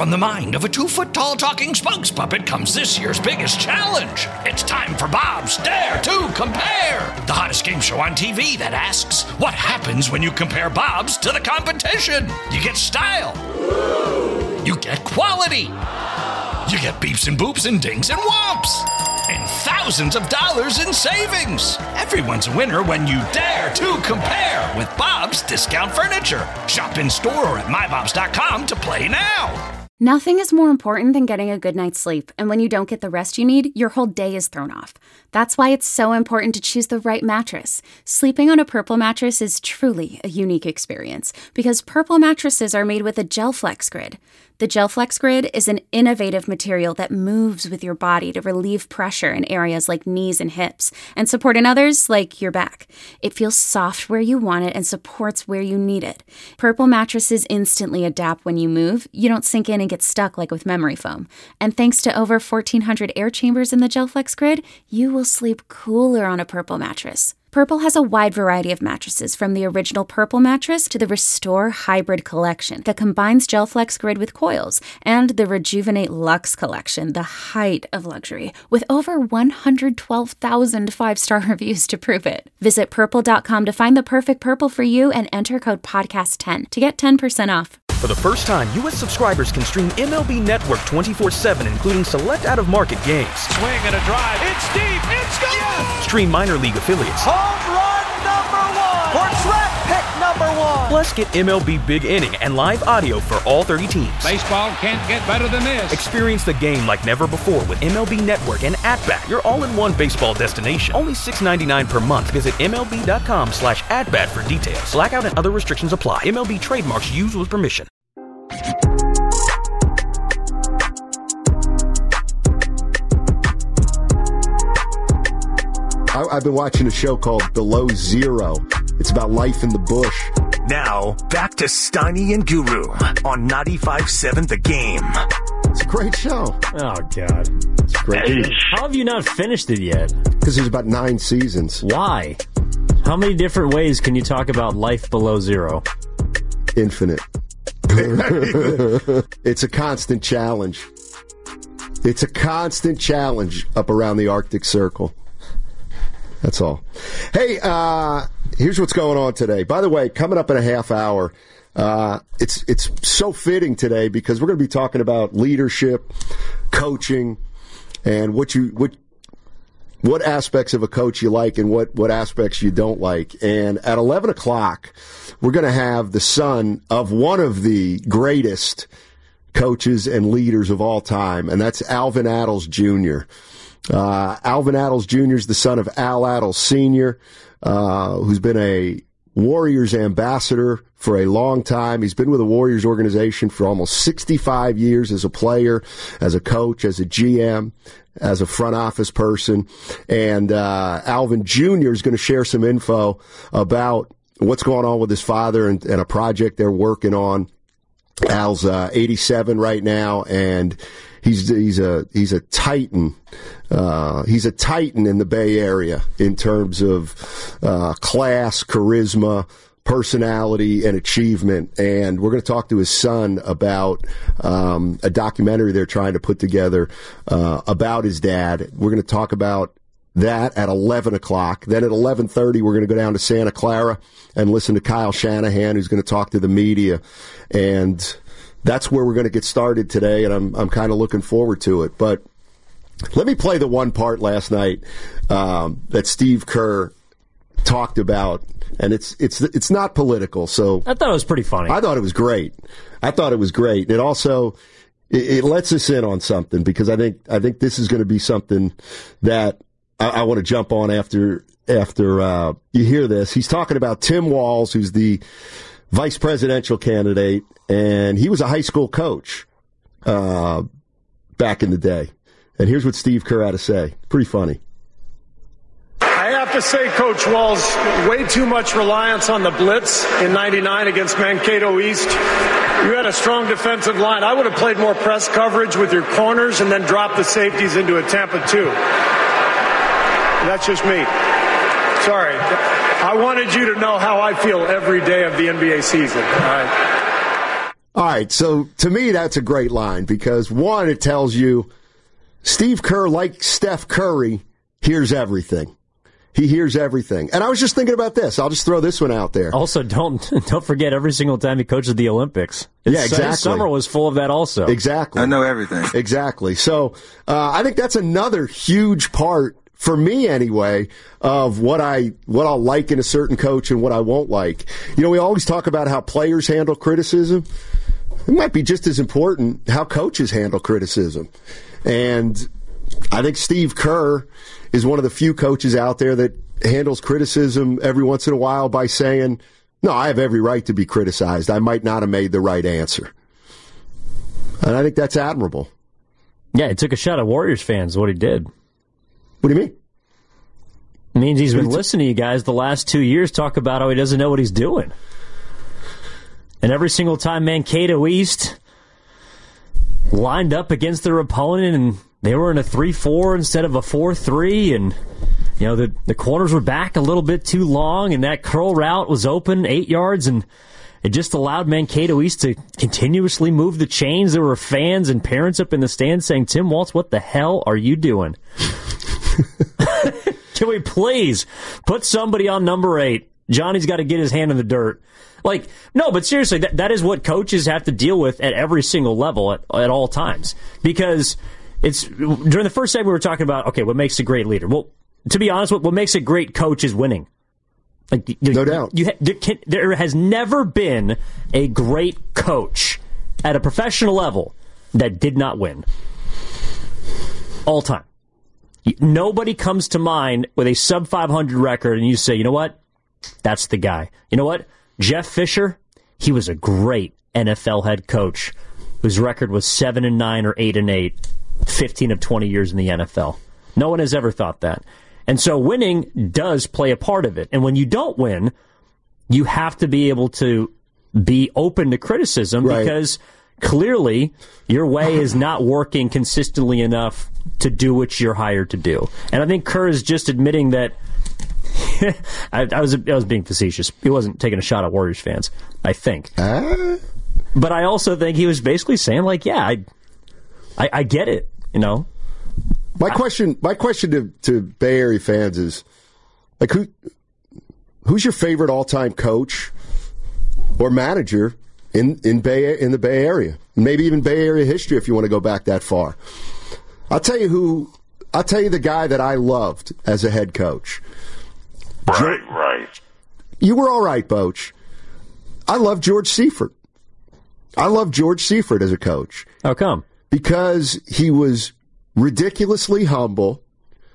from the mind of a 2-foot-tall talking spokes puppet comes this year's biggest challenge. It's time for Bob's Dare to Compare, the hottest game show on TV that asks, what happens when you compare Bob's to the competition? You get style. You get quality. You get beeps and boops and dings and whomps. And thousands of dollars in savings. Everyone's a winner when you dare to compare with Bob's Discount Furniture. Shop in store or at mybobs.com to play now. Nothing is more important than getting a good night's sleep, and when you don't get the rest you need, your whole day is thrown off. That's why it's so important to choose the right mattress. Sleeping on a Purple mattress is truly a unique experience, because Purple mattresses are made with a GelFlex Grid. The GelFlex Grid is an innovative material that moves with your body to relieve pressure in areas like knees and hips, and support in others like your back. It feels soft where you want it and supports where you need it. Purple mattresses instantly adapt when you move. You don't sink in and get stuck like with memory foam. And thanks to over 1,400 air chambers in the GelFlex Grid, you will sleep cooler on a Purple mattress. Purple has a wide variety of mattresses, from the original Purple mattress to the Restore Hybrid collection that combines GelFlex Grid with coils, and the Rejuvenate Luxe collection, the height of luxury, with over 112,000 5-star reviews to prove it. Visit purple.com to find the perfect Purple for you and enter code podcast10 to get 10% off. For the first time, U.S. subscribers can stream MLB Network 24/7, including select out-of-market games. Swing and a drive. It's deep. It's gone. Yes! Stream minor league affiliates. Home run number 1. Or draft pick number 1. Plus, get MLB Big Inning and live audio for all 30 teams. Baseball can't get better than this. Experience the game like never before with MLB Network and At-Bat, your all-in-one baseball destination. Only $6.99 per month. Visit MLB.com/AtBat for details. Blackout and other restrictions apply. MLB trademarks used with permission. I've been watching a show called Below Zero. It's about life in the bush. Now, back to Steiny and Guru on 95.7 The Game. It's a great show. Oh, God. It's a great show. How have you not finished it yet? Because there's about 9 seasons. Why? How many different ways can you talk about life below zero? Infinite. It's a constant challenge. It's a constant challenge up around the Arctic Circle. That's all. Hey, here's what's going on today. By the way, coming up in a half hour, it's so fitting today because we're going to be talking about leadership, coaching, and what aspects of a coach you like and what aspects you don't like. And at 11 o'clock, we're going to have the son of one of the greatest coaches and leaders of all time, and that's Alvin Attles Jr. Alvin Attles Jr. is the son of Al Attles Sr., who's been a Warriors ambassador for a long time. He's been with the Warriors organization for almost 65 years as a player, as a coach, as a GM, as a front office person. And Alvin Jr. is going to share some info about what's going on with his father and a project they're working on. Al's 87 right now, and he's a titan. He's a titan in the Bay Area in terms of class, charisma, personality, and achievement. And we're going to talk to his son about a documentary they're trying to put together about his dad. We're going to talk about that at 11 o'clock. Then at 11:30, we're going to go down to Santa Clara and listen to Kyle Shanahan, who's going to talk to the media. And that's where we're going to get started today, and I'm kind of looking forward to it. But let me play the one part last night that Steve Kerr talked about, and it's not political. So I thought it was pretty funny. I thought it was great. And it also it lets us in on something, because I think this is going to be something that I want to jump on after you hear this. He's talking about Tim Walz, who's the vice presidential candidate, and he was a high school coach back in the day. And here's what Steve Kerr had to say. Pretty funny. I have to say, Coach Walz, way too much reliance on the blitz in '99 against Mankato East. You had a strong defensive line. I would have played more press coverage with your corners and then dropped the safeties into a Tampa 2. That's just me. Sorry. I wanted you to know how I feel every day of the NBA season. All right. All right, so to me, that's a great line because, one, it tells you Steve Kerr, like Steph Curry, hears everything. He hears everything. And I was just thinking about this. I'll just throw this one out there. Also, don't forget every single time he coaches the Olympics. Exactly. His summer was full of that also. Exactly. I know everything. Exactly. So I think that's another huge part, for me anyway, of what I'll like in a certain coach and what I won't like. You know, we always talk about how players handle criticism. It might be just as important how coaches handle criticism. And I think Steve Kerr is one of the few coaches out there that handles criticism every once in a while by saying, no, I have every right to be criticized. I might not have made the right answer. And I think that's admirable. Yeah, he took a shot at Warriors fans, what he did. What do you mean? It means he's been listening to you guys the last 2 years talk about how he doesn't know what he's doing. And every single time Mankato East lined up against their opponent and they were in a 3-4 instead of a 4-3, and you know the corners were back a little bit too long, and that curl route was open 8 yards, and it just allowed Mankato East to continuously move the chains. There were fans and parents up in the stands saying, Tim Waltz, what the hell are you doing? Can we please put somebody on number 8? Johnny's got to get his hand in the dirt. Like, no, but seriously, that is what coaches have to deal with at every single level at all times. Because it's during the first segment we were talking about, okay, what makes a great leader? Well, to be honest, what makes a great coach is winning. Like, no doubt. There has never been a great coach at a professional level that did not win. All time. Nobody comes to mind with a sub-500 record and you say, you know what? That's the guy. You know what? Jeff Fisher, he was a great NFL head coach whose record was 7-9 or 8-8, 15 of 20 years in the NFL. No one has ever thought that. And so winning does play a part of it. And when you don't win, you have to be able to be open to criticism, right? Because clearly your way is not working consistently enough to do what you're hired to do. And I think Kerr is just admitting that I was being facetious. He wasn't taking a shot at Warriors fans, I think. But I also think he was basically saying, like, yeah, I get it, you know. My question to Bay Area fans is, like, who's your favorite all-time coach or manager in the Bay Area? Maybe even Bay Area history if you want to go back that far. I'll tell you the guy that I loved as a head coach. Right. You were all right, Boach. I love George Seifert. I love George Seifert as a coach. How come? Because he was ridiculously humble.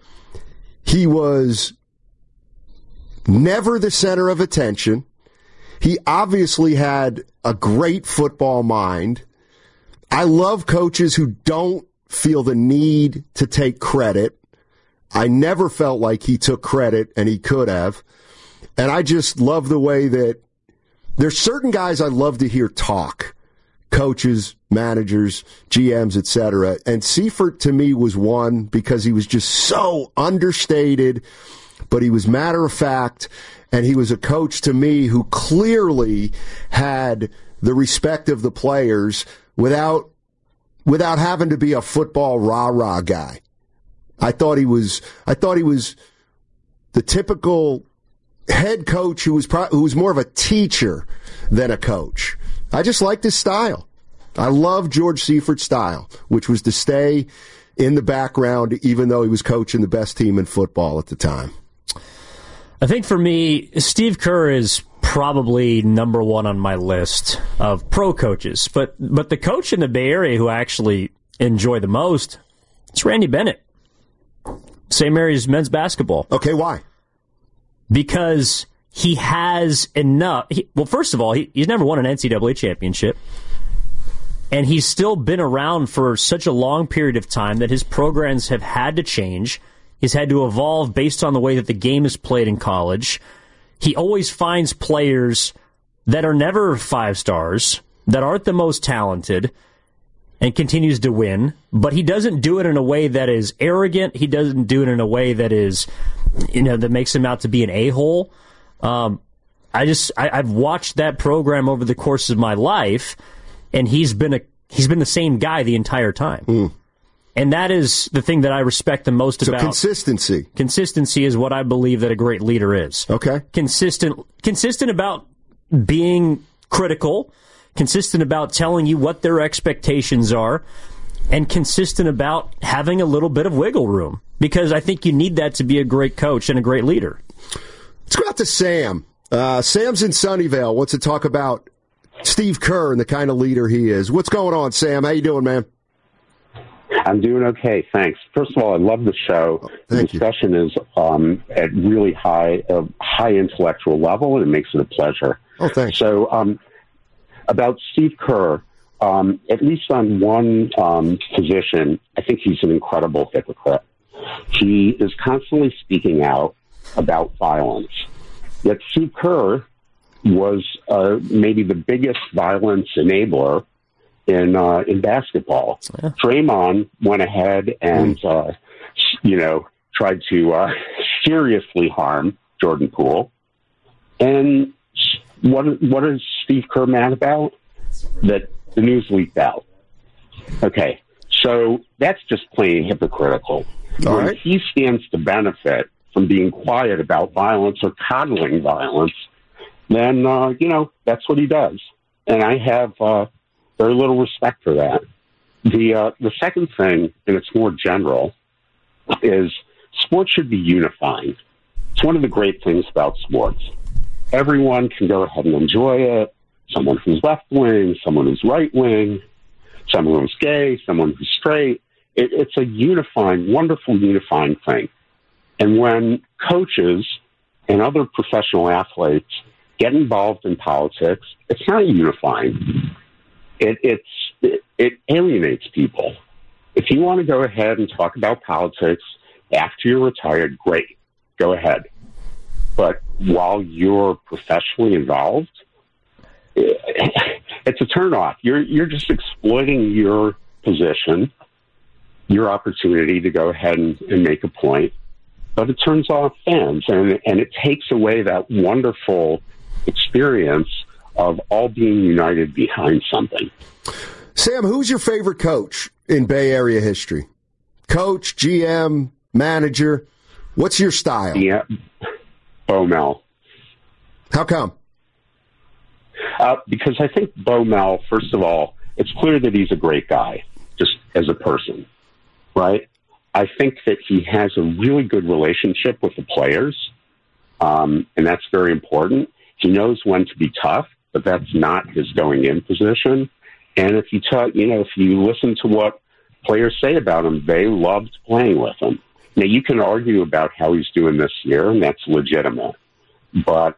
He was never the center of attention. He obviously had a great football mind. I love coaches who don't feel the need to take credit. I never felt like he took credit, and he could have. And I just love the way that there's certain guys I love to hear talk. Coaches, managers, GMs, etc. And Seifert, to me, was one because he was just so understated, but he was matter of fact, and he was a coach to me who clearly had the respect of the players without having to be a football rah-rah guy. I thought he was the typical head coach who was more of a teacher than a coach. I just liked his style. I love George Seifert's style, which was to stay in the background even though he was coaching the best team in football at the time. I think for me, Steve Kerr is probably number one on my list of pro coaches. But the coach in the Bay Area who I actually enjoy the most is Randy Bennett. St. Mary's men's basketball. Okay, why? Because he has enough. Well, first of all, he's never won an NCAA championship. And he's still been around for such a long period of time that his programs have had to change. He's had to evolve based on the way that the game is played in college. He always finds players that are never 5 stars, that aren't the most talented, and continues to win. But he doesn't do it in a way that is arrogant. He doesn't do it in a way that is, that makes him out to be an a-hole. I've watched that program over the course of my life, and he's been the same guy the entire time. And that is the thing that I respect the most about consistency. Consistency is what I believe that a great leader is. Okay. Consistent about being critical, consistent about telling you what their expectations are, and consistent about having a little bit of wiggle room. Because I think you need that to be a great coach and a great leader. Let's go out to Sam. Sam's in Sunnyvale. Wants to talk about Steve Kerr and the kind of leader he is. What's going on, Sam? How you doing, man? I'm doing okay, thanks. First of all, I love the show. The discussion is at really high intellectual level, and it makes it a pleasure. Oh, thanks. So, about Steve Kerr, at least on one position, I think he's an incredible hypocrite. He is constantly speaking out about violence. Yet Steve Kerr was maybe the biggest violence enabler in basketball. Yeah. Draymond went ahead and tried to seriously harm Jordan Poole. And what is Steve Kerr mad about? That the news leaked out. Okay, so that's just plain hypocritical. All when right. he stands to benefit from being quiet about violence or coddling violence, then that's what he does. And I have very little respect for that. The second thing, and it's more general, is sports should be unifying. It's one of the great things about sports. Everyone can go ahead and enjoy it. Someone who's left-wing, someone who's right-wing, someone who's gay, someone who's straight. It's a unifying, wonderful unifying thing. And when coaches and other professional athletes get involved in politics, it's not unifying. It alienates people. If you want to go ahead and talk about politics after you're retired, great, go ahead. But while you're professionally involved, it's a turnoff. You're just exploiting your position, your opportunity to go ahead and make a point. But it turns off fans, and it takes away that wonderful experience of all being united behind something. Sam, who's your favorite coach in Bay Area history? Coach, GM, manager. What's your style? Yeah, Bo Mel. How come? Because I think Bo Mel, first of all, it's clear that he's a great guy, just as a person, right? I think that he has a really good relationship with the players, and that's very important. He knows when to be tough, but that's not his going-in position. And if you listen to what players say about him, they loved playing with him. Now, you can argue about how he's doing this year, and that's legitimate. But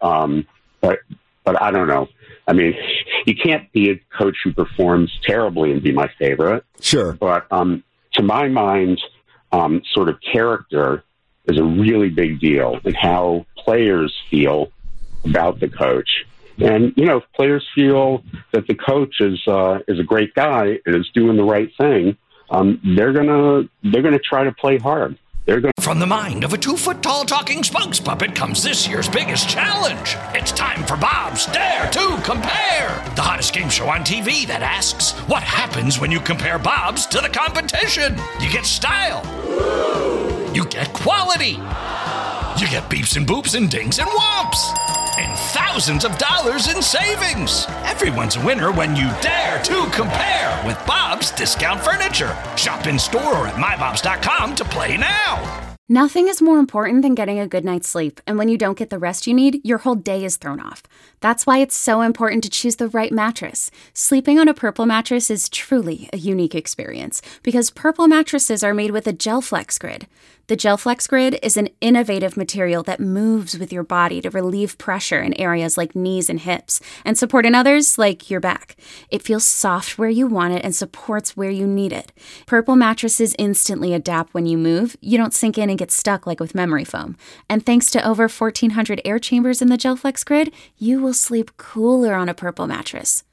I don't know. I mean, you can't be a coach who performs terribly and be my favorite. Sure. But to my mind, sort of character is a really big deal, and how players feel about the coach. And, if players feel that the coach is a great guy and is doing the right thing, they're gonna try to play hard. From the mind of a 2-foot-tall talking spokes puppet comes this year's biggest challenge. It's time for Bob's Dare to Compare, the hottest game show on TV that asks, what happens when you compare Bob's to the competition? You get style. You get quality. You get beeps and boops and dings and whomps. And thousands of dollars in savings. Everyone's a winner when you dare to compare with Bob's Discount Furniture. Shop in store or at mybobs.com to play now. Nothing is more important than getting a good night's sleep, and when you don't get the rest you need, your whole day is thrown off. That's why it's so important to choose the right mattress. Sleeping on a Purple mattress is truly a unique experience, because Purple mattresses are made with a GelFlex Grid. The GelFlex Grid is an innovative material that moves with your body to relieve pressure in areas like knees and hips, and support in others like your back. It feels soft where you want it and supports where you need it. Purple mattresses instantly adapt when you move. You don't sink in and get stuck like with memory foam. And thanks to over 1,400 air chambers in the GelFlex Grid, you will sleep cooler on a Purple mattress.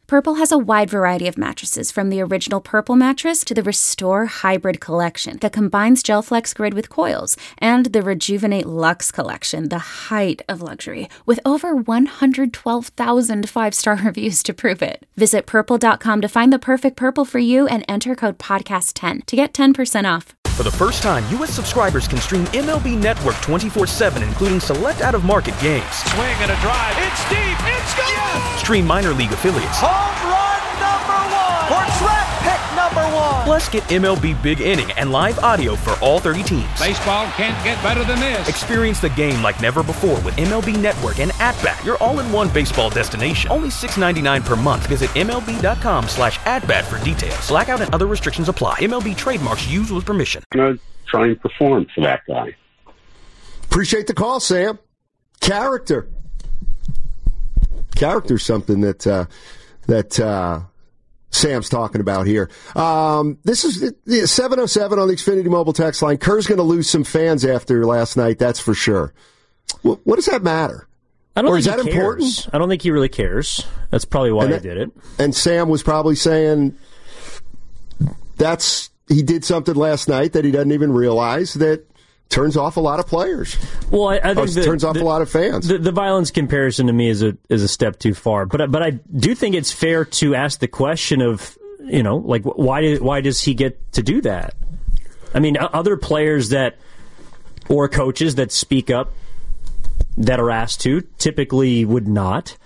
Purple has a wide variety of mattresses, from the original Purple mattress to the Restore Hybrid collection that combines GelFlex Grid with coils, and the Rejuvenate Luxe collection, the height of luxury, with over 112,000 five-star reviews to prove it. Visit Purple.com to find the perfect Purple for you and enter code PODCAST10 to get 10% off. For the first time, U.S. subscribers can stream MLB Network 24/7, including select out-of-market games. Swing and a drive. It's deep. It's gone. Yes! Stream minor league affiliates. Home run #1 or draft pick #1. Plus, get MLB Big Inning and live audio for all 30 teams. Baseball can't get better than this. Experience the game like never before with MLB Network and At-Bat, your all-in-one baseball destination. Only $6.99 per month. Visit MLB.com/AtBat for details. Blackout and other restrictions apply. MLB trademarks used with permission. I'm going to try and perform for that guy. Appreciate the call, Sam. Character's something that Sam's talking about here. This is 707 on the Xfinity Mobile text line. Kerr's going to lose some fans after last night, that's for sure. What does that matter? I don't or think is that he important? Cares. I don't think he really cares. That's probably why he did it. And Sam was probably saying he did something last night that he doesn't even realize that turns off a lot of players. Well, I think turns off a lot of fans. The violence comparison to me is a step too far. But I do think it's fair to ask the question of, like why does he get to do that? I mean, other players or coaches that speak up that are asked to typically would not.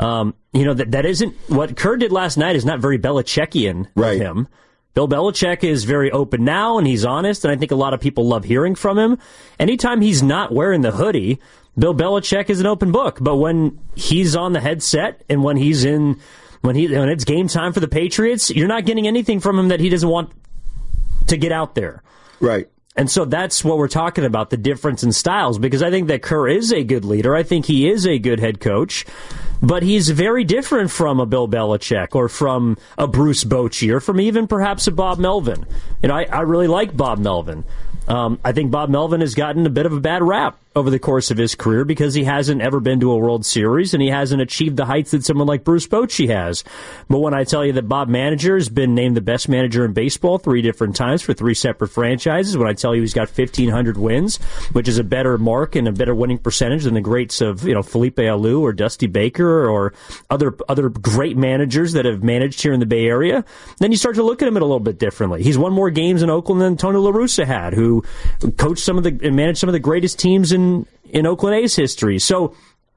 That isn't what Kerr did last night is not very Belichickian of him. Bill Belichick is very open now, and he's honest, and I think a lot of people love hearing from him. Anytime he's not wearing the hoodie, Bill Belichick is an open book. But when he's on the headset and when it's game time for the Patriots, you're not getting anything from him that he doesn't want to get out there. Right. And so that's what we're talking about, the difference in styles, because I think that Kerr is a good leader. I think he is a good head coach. But he's very different from a Bill Belichick or from a Bruce Bochy or from even perhaps a Bob Melvin. I really like Bob Melvin. I think Bob Melvin has gotten a bit of a bad rap over the course of his career because he hasn't ever been to a World Series and he hasn't achieved the heights that someone like Bruce Bochy has. But when I tell you that Bob Manager has been named the best manager in baseball 3 different times for 3 separate franchises, when I tell you he's got 1,500 wins, which is a better mark and a better winning percentage than the greats of Felipe Alou or Dusty Baker or other great managers that have managed here in the Bay Area, then you start to look at him a little bit differently. He's won more games in Oakland than Tony La Russa had, who coached and managed some of the greatest teams in Oakland A's history. So,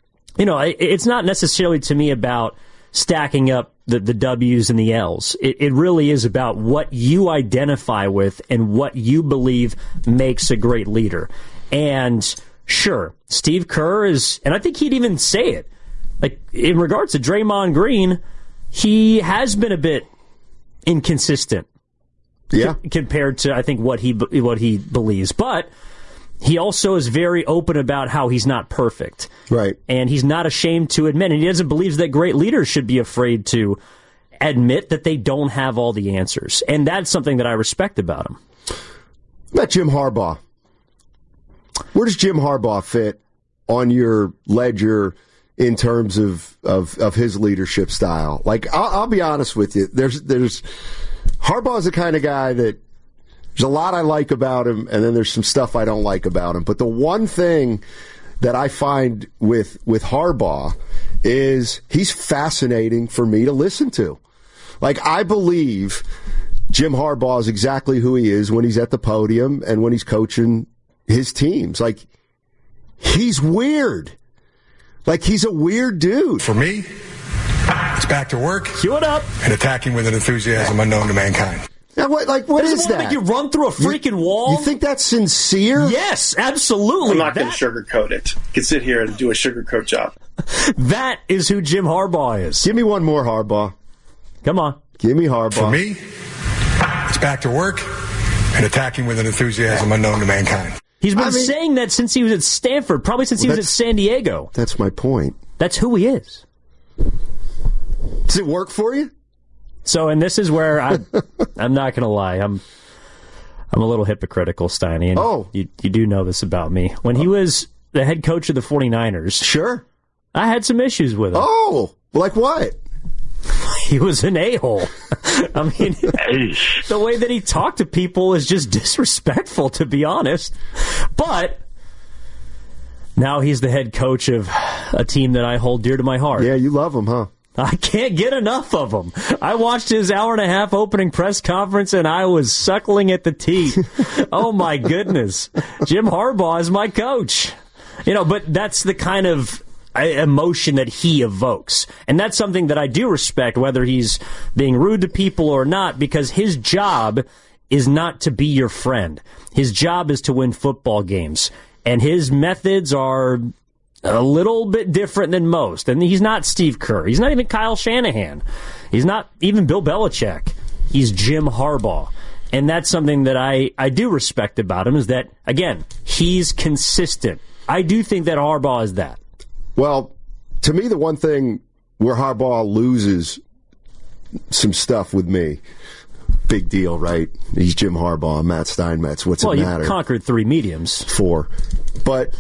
it's not necessarily to me about stacking up the W's and the L's. It really is about what you identify with and what you believe makes a great leader. And sure, Steve Kerr is, and I think he'd even say it, like in regards to Draymond Green, he has been a bit inconsistent. Yeah. Compared to, I think, what he believes. But he also is very open about how he's not perfect. Right. And he's not ashamed to admit, and he doesn't believe that great leaders should be afraid to admit that they don't have all the answers. And that's something that I respect about him. About Jim Harbaugh. Where does Jim Harbaugh fit on your ledger in terms of his leadership style? Like, I'll be honest with you. There's Harbaugh's the kind of guy that there's a lot I like about him, and then there's some stuff I don't like about him. But the one thing that I find with Harbaugh is he's fascinating for me to listen to. Like, I believe Jim Harbaugh is exactly who he is when he's at the podium and when he's coaching his teams. Like, he's weird. Like, he's a weird dude. For me, it's back to work. Cue it up. And attacking with an enthusiasm unknown to mankind. Now, what is that? Make you run through a freaking wall? You think that's sincere? Yes, absolutely. I'm not going to sugarcoat it. You can sit here and do a sugarcoat job. That is who Jim Harbaugh is. Give me one more, Harbaugh. Come on. Give me Harbaugh. For me, it's back to work and attacking with an enthusiasm unknown to mankind. He's been saying that since he was at Stanford, probably since he was at San Diego. That's my point. That's who he is. Does it work for you? So, and this is where I'm not going to lie. I'm a little hypocritical, Steiny. And you do know this about me. When he was the head coach of the 49ers. Sure. I had some issues with him. Oh, like what? he was an a-hole. I mean, the way that he talked to people is just disrespectful, to be honest. But now he's the head coach of a team that I hold dear to my heart. Yeah, you love him, huh? I can't get enough of him. I watched his hour-and-a-half opening press conference, and I was suckling at the teeth. Oh, my goodness. Jim Harbaugh is my coach. But that's the kind of emotion that he evokes. And that's something that I do respect, whether he's being rude to people or not, because his job is not to be your friend. His job is to win football games. And his methods are a little bit different than most. And he's not Steve Kerr. He's not even Kyle Shanahan. He's not even Bill Belichick. He's Jim Harbaugh. And that's something that I do respect about him, is that, again, he's consistent. I do think that Harbaugh is that. Well, to me, the one thing where Harbaugh loses some stuff with me, big deal, right? He's Jim Harbaugh, Matt Steinmetz. What's it matter? Well, you conquered 3 mediums. 4. But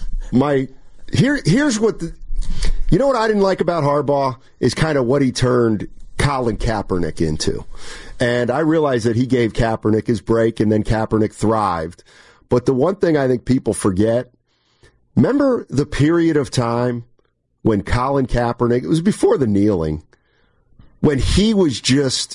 here's what what I didn't like about Harbaugh is kind of what he turned Colin Kaepernick into. And I realized that he gave Kaepernick his break, and then Kaepernick thrived. But the one thing I think people forget, remember the period of time when Colin Kaepernick, it was before the kneeling, when he was just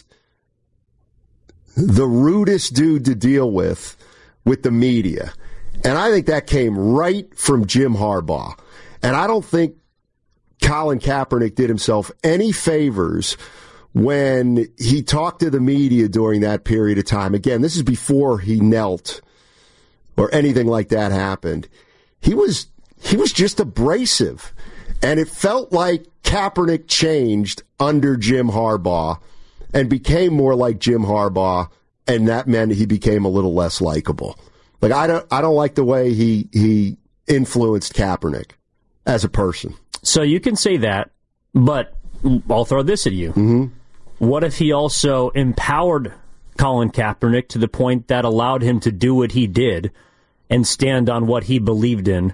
the rudest dude to deal with the media. And I think that came right from Jim Harbaugh. And I don't think Colin Kaepernick did himself any favors when he talked to the media during that period of time. Again, this is before he knelt or anything like that happened. He was just abrasive. And it felt like Kaepernick changed under Jim Harbaugh and became more like Jim Harbaugh, and that meant he became a little less likable. Like, I don't like the way he influenced Kaepernick as a person. So you can say that, but I'll throw this at you. Mm-hmm. What if he also empowered Colin Kaepernick to the point that allowed him to do what he did and stand on what he believed in?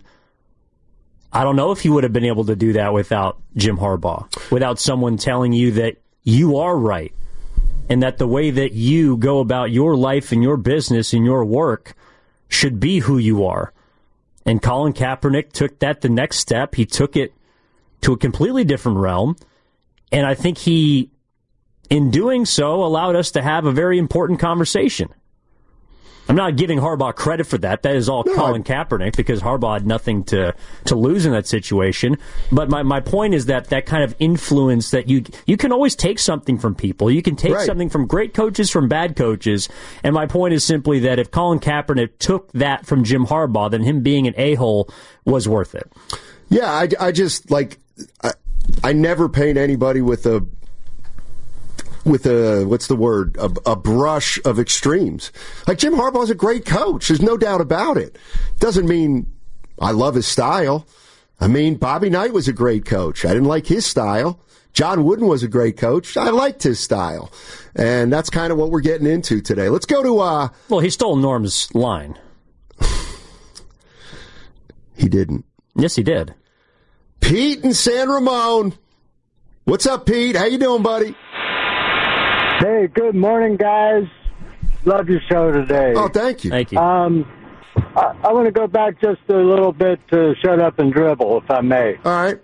I don't know if he would have been able to do that without Jim Harbaugh, without someone telling you that you are right and that the way that you go about your life and your business and your work should be who you are. And Colin Kaepernick took that the next step. He took it to a completely different realm. And I think he, in doing so, allowed us to have a very important conversation. I'm not giving Harbaugh credit for that. That is all Colin Kaepernick, because Harbaugh had nothing to lose in that situation. But my point is that kind of influence, that you can always take something from people. You can take something from great coaches, from bad coaches. And my point is simply that if Colin Kaepernick took that from Jim Harbaugh, then him being an a-hole was worth it. Yeah, I just, like, I never paint anybody with a what's the word, a brush of extremes. Like, Jim Harbaugh's a great coach. There's no doubt about it. Doesn't mean I love his style. I mean, Bobby Knight was a great coach. I didn't like his style. John Wooden was a great coach. I liked his style. And that's kind of what we're getting into today. Let's go to... Well, he stole Norm's line. He didn't. Yes, he did. Pete in San Ramon. What's up, Pete? How you doing, buddy? Hey, good morning, guys. Love your show today. Oh, thank you. Thank you. I want to go back just a little bit to Shut Up and Dribble, if I may. All right.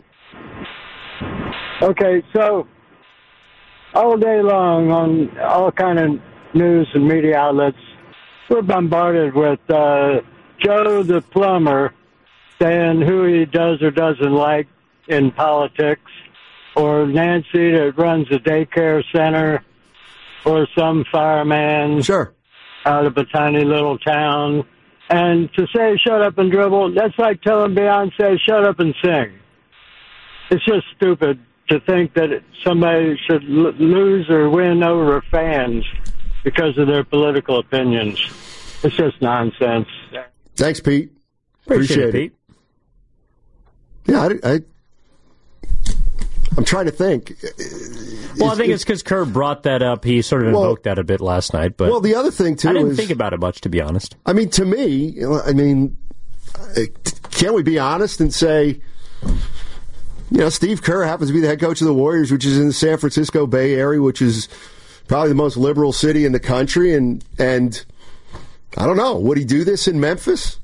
Okay, so all day long on all kind of news and media outlets, we're bombarded with Joe the plumber saying who he does or doesn't like in politics, or Nancy that runs a daycare center, or some fireman out of a tiny little town. And to say shut up and dribble, that's like telling Beyonce, shut up and sing. It's just stupid to think that somebody should lose or win over fans because of their political opinions. It's just nonsense. Thanks, Pete. Appreciate it, Pete. Yeah, I'm trying to think. Well, I think it's because Kerr brought that up. He sort of invoked that a bit last night. But well, the other thing, too, I didn't think about it much, to be honest. I mean, to me, can't we be honest and say Steve Kerr happens to be the head coach of the Warriors, which is in the San Francisco Bay Area, which is probably the most liberal city in the country. And I don't know. Would he do this in Memphis?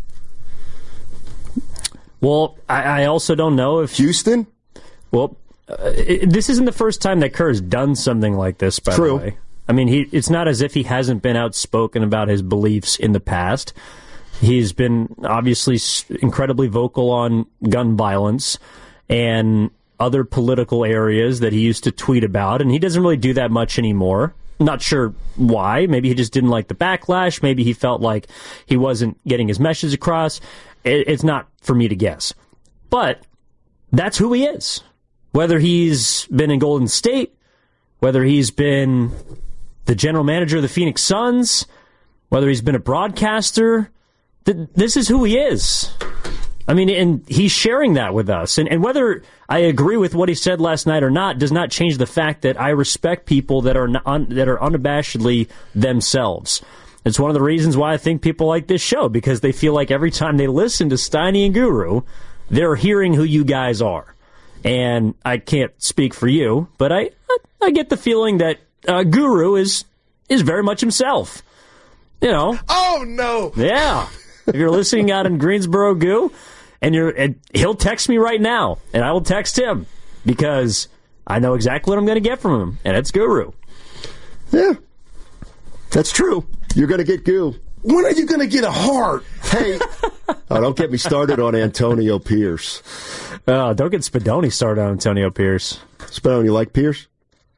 Well, I also don't know if Houston. Well, this isn't the first time that Kerr has done something like this, by the way. I mean, it's not as if he hasn't been outspoken about his beliefs in the past. He's been obviously incredibly vocal on gun violence and other political areas that he used to tweet about, and he doesn't really do that much anymore. Not sure why. Maybe he just didn't like the backlash. Maybe he felt like he wasn't getting his message across. It's not for me to guess. But that's who he is. Whether he's been in Golden State, whether he's been the general manager of the Phoenix Suns, whether he's been a broadcaster, this is who he is. I mean, and he's sharing that with us. And whether I agree with what he said last night or not does not change the fact that I respect people that are unabashedly themselves. It's one of the reasons why I think people like this show, because they feel like every time they listen to Steiny and Guru, they're hearing who you guys are. And I can't speak for you, but I get the feeling that Guru is very much himself. You know. Oh, no. Yeah. If you're listening out in Greensboro, Goo, and he'll text me right now, and I will text him, because I know exactly what I'm going to get from him, and it's Guru. Yeah. That's true. You're going to get Goo. When are you going to get a heart? Hey, don't get me started on Antonio Pierce. Don't get Spadoni started on Antonio Pierce. Spadoni, you like Pierce?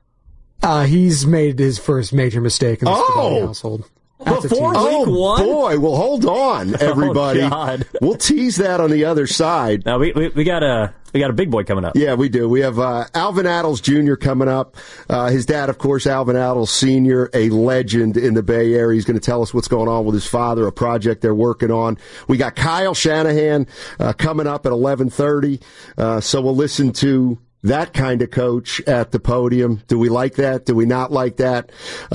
He's made his first major mistake in the Spadoni household. Before week one? Boy, well, hold on, everybody. Oh, God. We'll tease that on the other side. Now, we got a big boy coming up. Yeah, we do. We have Alvin Adels Jr. coming up. His dad, of course, Alvin Adels Sr., a legend in the Bay Area. He's going to tell us what's going on with his father, a project they're working on. We got Kyle Shanahan coming up at 11:30. So we'll listen to that kind of coach at the podium. Do we like that? Do we not like that?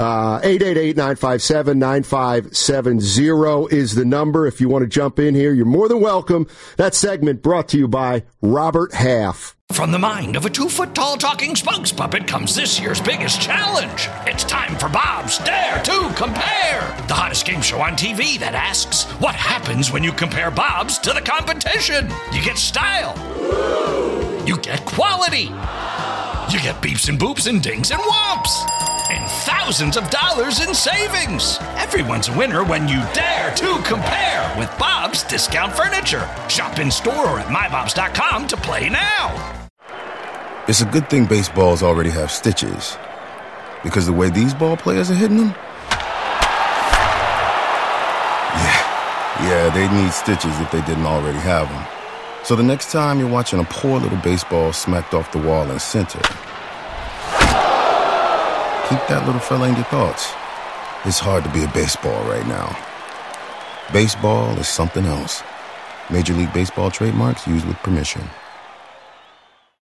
888-957-9570 is the number. If you want to jump in here, you're more than welcome. That segment brought to you by Robert Half. From the mind of a 2-foot-tall talking spokes puppet comes this year's biggest challenge. It's time for Bob's Dare to Compare, the hottest game show on TV that asks, what happens when you compare Bob's to the competition? You get style. You get quality. You get beeps and boops and dings and whomps. And thousands of dollars in savings. Everyone's a winner when you dare to compare with Bob's Discount Furniture. Shop in store or at mybobs.com to play now. It's a good thing baseballs already have stitches, because the way these ball players are hitting them, yeah, they need stitches if they didn't already have them. So the next time you're watching a poor little baseball smacked off the wall in center, keep that little fella in your thoughts. It's hard to be a baseball right now. Baseball is something else. Major League Baseball trademarks used with permission.